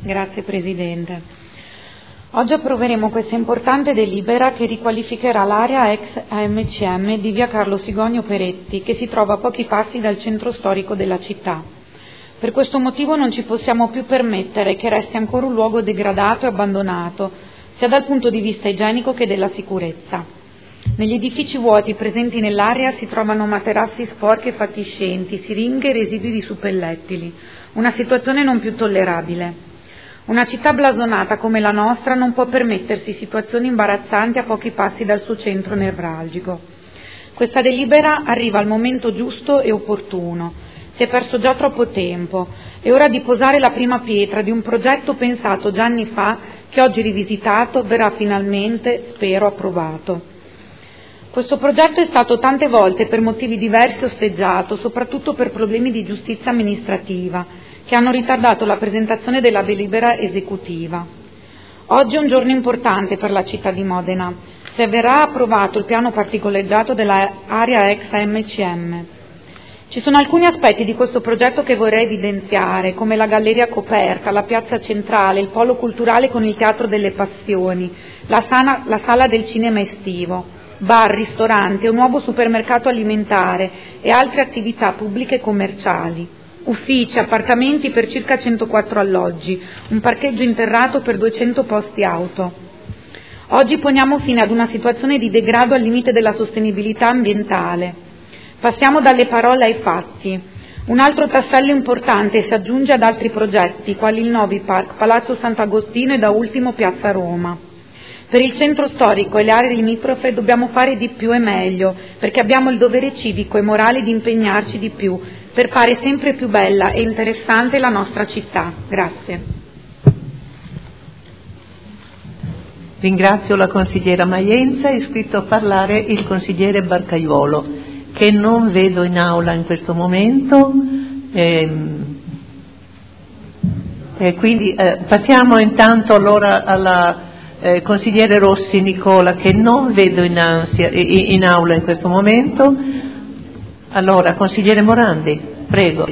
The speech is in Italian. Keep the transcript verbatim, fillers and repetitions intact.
Grazie Presidente. Oggi approveremo questa importante delibera che riqualificherà l'area ex A M C M di via Carlo Sigonio Peretti, che si trova a pochi passi dal centro storico della città. Per questo motivo non ci possiamo più permettere che resti ancora un luogo degradato e abbandonato, sia dal punto di vista igienico che della sicurezza. Negli edifici vuoti presenti nell'area si trovano materassi sporchi e fatiscenti, siringhe e residui di suppellettili, una situazione non più tollerabile. Una città blasonata come la nostra non può permettersi situazioni imbarazzanti a pochi passi dal suo centro nevralgico. Questa delibera arriva al momento giusto e opportuno. Si è perso già troppo tempo, è ora di posare la prima pietra di un progetto pensato già anni fa, che oggi rivisitato verrà finalmente, spero, approvato. Questo progetto è stato tante volte per motivi diversi osteggiato, soprattutto per problemi di giustizia amministrativa, che hanno ritardato la presentazione della delibera esecutiva. Oggi è un giorno importante per la città di Modena, se verrà approvato il piano particolareggiato dell'area ex A M C M. Ci sono alcuni aspetti di questo progetto che vorrei evidenziare, come la galleria coperta, la piazza centrale, il polo culturale con il Teatro delle Passioni, la, sana, la sala del cinema estivo, bar, ristorante, un nuovo supermercato alimentare e altre attività pubbliche e commerciali, uffici, appartamenti per circa centoquattro alloggi, un parcheggio interrato per duecento posti auto. Oggi poniamo fine ad una situazione di degrado al limite della sostenibilità ambientale. Passiamo dalle parole ai fatti. Un altro tassello importante si aggiunge ad altri progetti, quali il Novi Park, Palazzo Sant'Agostino e da ultimo Piazza Roma. Per il centro storico e le aree limitrofe dobbiamo fare di più e meglio, perché abbiamo il dovere civico e morale di impegnarci di più per fare sempre più bella e interessante la nostra città. Grazie. Ringrazio la consigliera Maienza, è iscritto a parlare il consigliere Barcaiuolo, che non vedo in aula in questo momento. E, e quindi eh, passiamo intanto allora alla eh, consigliere Rossi Nicola, che non vedo in, ansia, in aula in questo momento. Allora, consigliere Morandi, prego.